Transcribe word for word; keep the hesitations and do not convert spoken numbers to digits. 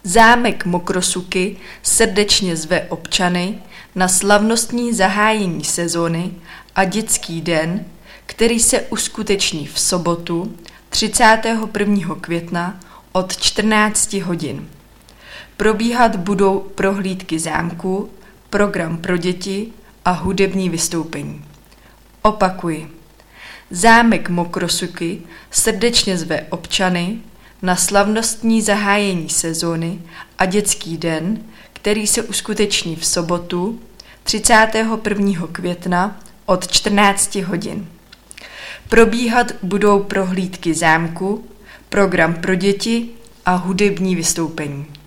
Zámek Mokrosuky srdečně zve občany na slavnostní zahájení sezóny a dětský den, který se uskuteční v sobotu třicátého prvního května od čtrnácti hodin. Probíhat budou prohlídky zámku, program pro děti a hudební vystoupení. Opakuji. Zámek Mokrosuky srdečně zve občany na slavnostní zahájení sezóny a dětský den, který se uskuteční v sobotu třicátého prvního května od čtrnácti hodin. Probíhat budou prohlídky zámku, program pro děti a hudební vystoupení.